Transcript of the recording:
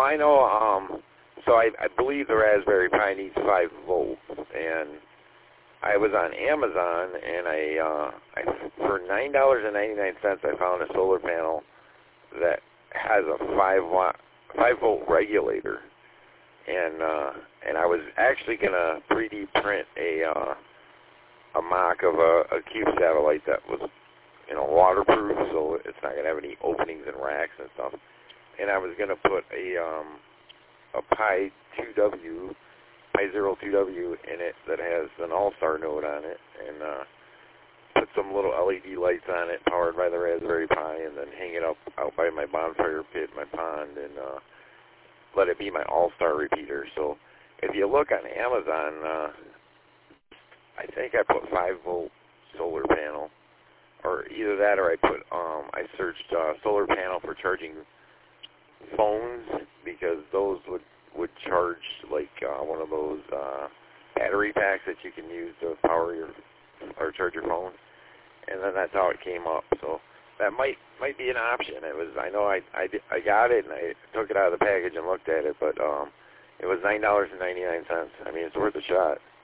I know. So I believe the Raspberry Pi needs 5 volts, and I was on Amazon, and I for $9.99 I found a solar panel that has a 5 volt regulator, and I was actually gonna 3D print a mock of a Cube satellite that was waterproof, so it's not gonna have any openings and racks and stuff. And I was gonna put a Pi 2W, Pi 02W in it that has an All-Star node on it, and put some little LED lights on it powered by the Raspberry Pi, and then hang it up out by my bonfire pit, my pond, and let it be my All-Star repeater. So if you look on Amazon, I think I put 5 volt solar panel, or either that or I searched solar panel for charging phones, because those would charge like one of those battery packs that you can use to power or charge your phone, and then that's how it came up. So that might be an option. I know I got it and I took it out of the package and looked at it, but it was $9.99. I mean, it's worth a shot.